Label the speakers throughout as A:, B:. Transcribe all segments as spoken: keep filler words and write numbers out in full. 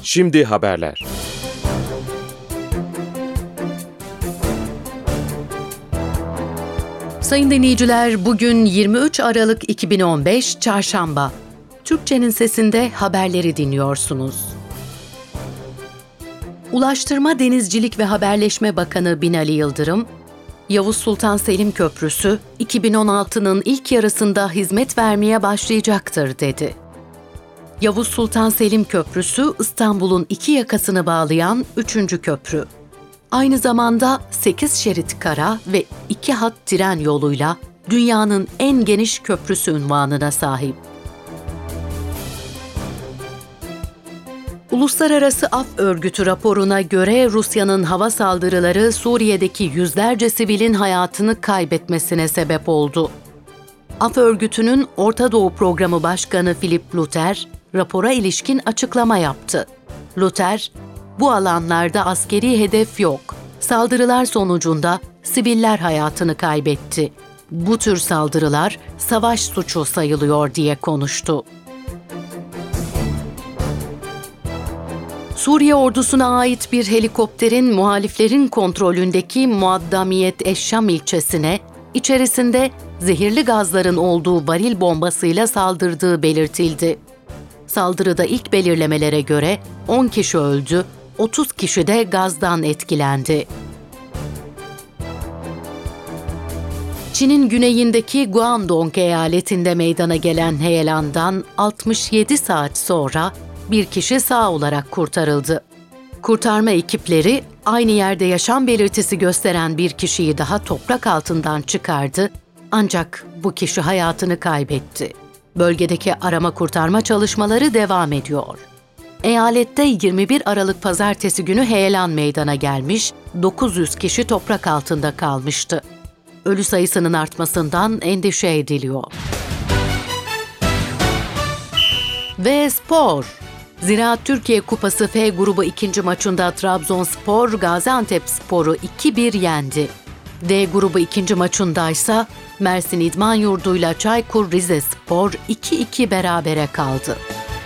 A: Şimdi haberler.
B: Sayın dinleyiciler, bugün yirmi üç Aralık iki bin on beş Çarşamba. Türkçenin Sesi'nde haberleri dinliyorsunuz. Ulaştırma, Denizcilik ve Haberleşme Bakanı Binali Yıldırım, Yavuz Sultan Selim Köprüsü iki bin on altının ilk yarısında hizmet vermeye başlayacaktır dedi. Yavuz Sultan Selim Köprüsü, İstanbul'un iki yakasını bağlayan üçüncü köprü. Aynı zamanda sekiz şerit kara ve iki hat tren yoluyla dünyanın en geniş köprüsü unvanına sahip. Uluslararası Af Örgütü raporuna göre Rusya'nın hava saldırıları Suriye'deki yüzlerce sivilin hayatını kaybetmesine sebep oldu. Af Örgütü'nün Orta Doğu Programı Başkanı Philipp Luther, rapora ilişkin açıklama yaptı. Luther, "Bu alanlarda askeri hedef yok. Saldırılar sonucunda siviller hayatını kaybetti. Bu tür saldırılar savaş suçu sayılıyor" diye konuştu. Suriye ordusuna ait bir helikopterin muhaliflerin kontrolündeki Muaddamiyet Eşşam ilçesine, içerisinde zehirli gazların olduğu varil bombasıyla saldırdığı belirtildi. Saldırıda ilk belirlemelere göre on kişi öldü, otuz kişi de gazdan etkilendi. Çin'in güneyindeki Guangdong eyaletinde meydana gelen heyelandan altmış yedi saat sonra bir kişi sağ olarak kurtarıldı. Kurtarma ekipleri aynı yerde yaşam belirtisi gösteren bir kişiyi daha toprak altından çıkardı, ancak bu kişi hayatını kaybetti. Bölgedeki arama kurtarma çalışmaları devam ediyor. Eyalette yirmi bir Aralık Pazartesi günü heyelan meydana gelmiş, dokuz yüz kişi toprak altında kalmıştı. Ölü sayısının artmasından endişe ediliyor. Ve spor. Ziraat Türkiye Kupası F grubu ikinci maçında Trabzonspor, Gaziantepspor'u iki bir yendi. D grubu ikinci maçındaysa Mersin İdman Yurdu'yla Çaykur Rizespor iki iki berabere kaldı.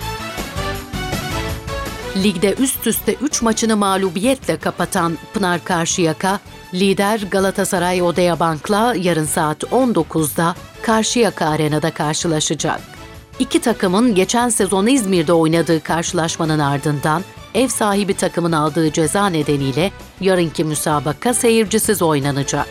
B: Ligde üst üste üç maçını mağlubiyetle kapatan Pınar Karşıyaka, lider Galatasaray Odeabank'la yarın saat on dokuzda Karşıyaka Arena'da karşılaşacak. İki takımın geçen sezon İzmir'de oynadığı karşılaşmanın ardından ev sahibi takımın aldığı ceza nedeniyle yarınki müsabaka seyircisiz oynanacak.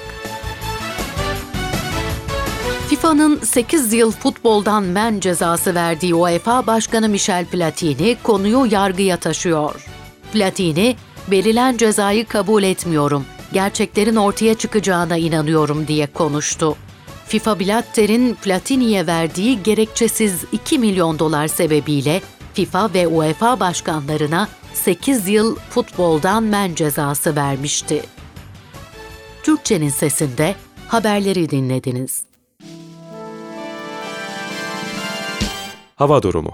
B: FIFA'nın sekiz yıl futboldan men cezası verdiği UEFA Başkanı Michel Platini konuyu yargıya taşıyor. Platini, "Verilen cezayı kabul etmiyorum, gerçeklerin ortaya çıkacağına inanıyorum" diye konuştu. FIFA Blatter'in Platini'ye verdiği gerekçesiz iki milyon dolar sebebiyle FIFA ve UEFA başkanlarına sekiz yıl futboldan men cezası vermişti. Türkçenin Sesi'nde haberleri dinlediniz.
A: Hava durumu.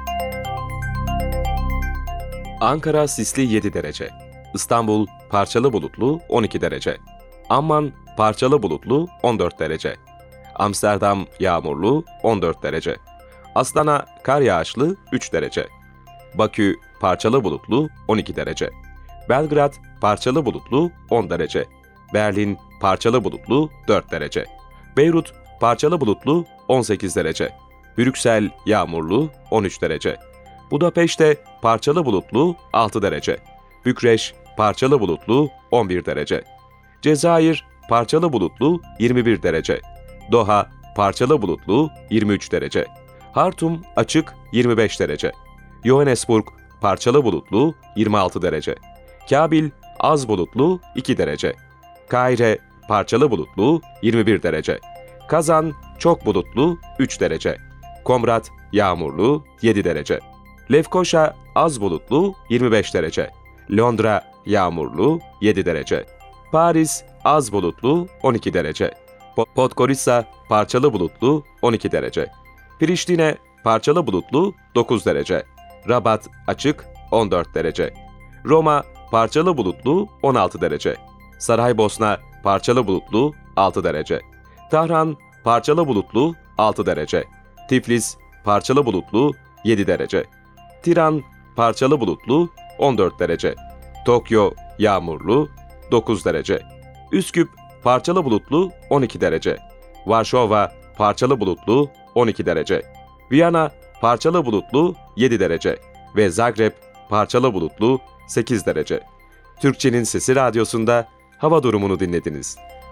A: Ankara sisli yedi derece. İstanbul parçalı bulutlu on iki derece. Amman parçalı bulutlu on dört derece. Amsterdam yağmurlu on dört derece. Astana kar yağışlı üç derece. Bakü parçalı bulutlu on iki derece. Belgrad parçalı bulutlu on derece. Berlin parçalı bulutlu dört derece. Beyrut parçalı bulutlu on sekiz derece. Brüksel yağmurlu on üç derece. Budapeşte parçalı bulutlu altı derece. Bükreş parçalı bulutlu on bir derece. Cezayir parçalı bulutlu yirmi bir derece. Doha parçalı bulutlu yirmi üç derece. Hartum açık yirmi beş derece. Johannesburg parçalı bulutlu yirmi altı derece. Kabil az bulutlu iki derece. Kahire parçalı bulutlu yirmi bir derece. Kazan çok bulutlu üç derece. Komrat yağmurlu yedi derece. Lefkoşa az bulutlu yirmi beş derece. Londra yağmurlu yedi derece. Paris az bulutlu on iki derece. Podgorica parçalı bulutlu on iki derece. Priştine parçalı bulutlu dokuz derece. Rabat açık on dört derece. Roma parçalı bulutlu on altı derece. Saraybosna parçalı bulutlu altı derece. Tahran parçalı bulutlu altı derece. Tiflis parçalı bulutlu yedi derece. Tiran parçalı bulutlu, on dört derece. Tokyo, yağmurlu, dokuz derece. Üsküp, parçalı bulutlu, on iki derece. Varşova, parçalı bulutlu, on iki derece. Viyana, parçalı bulutlu, yedi derece. Ve Zagreb, parçalı bulutlu, sekiz derece. Türkçenin Sesi Radyosu'nda hava durumunu dinlediniz.